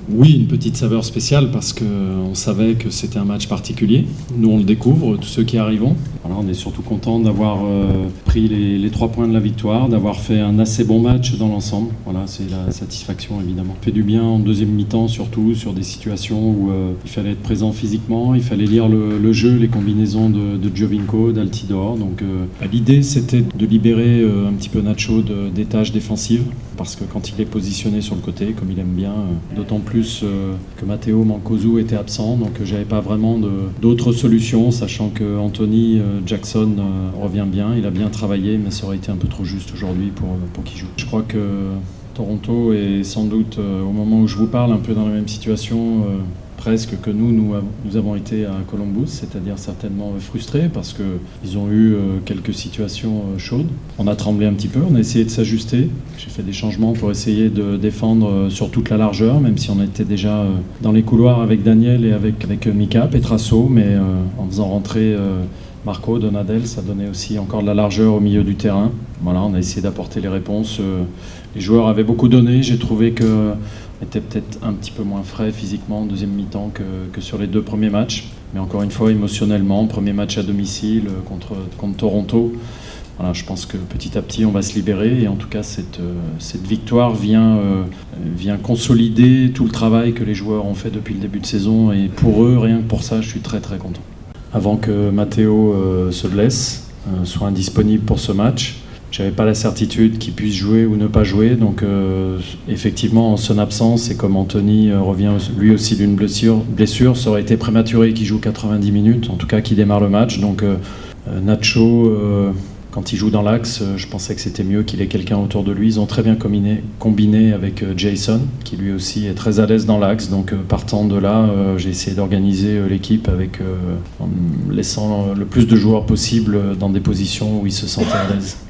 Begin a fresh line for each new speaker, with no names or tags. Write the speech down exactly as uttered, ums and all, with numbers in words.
Oui, une petite saveur spéciale parce qu'on savait que c'était un match particulier. Nous, on le découvre, tous ceux qui arrivons. Voilà, on est surtout content d'avoir euh, pris les, les trois points de la victoire, d'avoir fait un assez bon match dans l'ensemble. Voilà, c'est la satisfaction évidemment. Fait du bien en deuxième mi-temps, surtout sur des situations où euh, il fallait être présent physiquement, il fallait lire le, le jeu, les combinaisons de, de Giovinco, d'Altidor. Donc euh, l'idée, c'était de libérer euh, un petit peu Nacho de, des tâches défensives parce que quand il est positionné sur le côté, comme il aime bien, euh, d'autant plus plus euh, que Matteo Mancosu était absent, donc euh, j'avais pas vraiment de, d'autres solutions, sachant que Anthony euh, Jackson euh, revient bien, il a bien travaillé, mais ça aurait été un peu trop juste aujourd'hui pour, pour qu'il joue. Je crois que Toronto est sans doute, euh, au moment où je vous parle, un peu dans la même situation euh, presque que nous, nous, nous avons été à Columbus, c'est-à-dire certainement frustrés parce qu'ils ont eu euh, quelques situations euh, chaudes. On a tremblé un petit peu, on a essayé de s'ajuster. J'ai fait des changements pour essayer de défendre euh, sur toute la largeur, même si on était déjà euh, dans les couloirs avec Daniel et avec, avec euh, Mika, Petrasso, mais euh, en faisant rentrer euh, Marco, Donadel, ça donnait aussi encore de la largeur au milieu du terrain. Voilà, on a essayé d'apporter les réponses. Euh, les joueurs avaient beaucoup donné, j'ai trouvé que était peut-être un petit peu moins frais physiquement en deuxième mi-temps que, que sur les deux premiers matchs. Mais encore une fois, émotionnellement, premier match à domicile contre, contre Toronto. Voilà, je pense que petit à petit, on va se libérer. Et en tout cas, cette, cette victoire vient, euh, vient consolider tout le travail que les joueurs ont fait depuis le début de saison. Et pour eux, rien que pour ça, je suis très très content. Avant que Matteo euh, se blesse, euh, soit indisponible pour ce match, j'avais pas la certitude qu'il puisse jouer ou ne pas jouer, donc euh, effectivement en son absence, et comme Anthony euh, revient lui aussi d'une blessure, blessure, ça aurait été prématuré qu'il joue quatre-vingt-dix minutes, en tout cas qu'il démarre le match. Donc euh, Nacho, euh, quand il joue dans l'axe, euh, je pensais que c'était mieux qu'il ait quelqu'un autour de lui. Ils ont très bien combiné, combiné avec euh, Jason, qui lui aussi est très à l'aise dans l'axe. Donc euh, partant de là, euh, j'ai essayé d'organiser euh, l'équipe avec, euh, en laissant le plus de joueurs possible dans des positions où ils se sentaient à l'aise.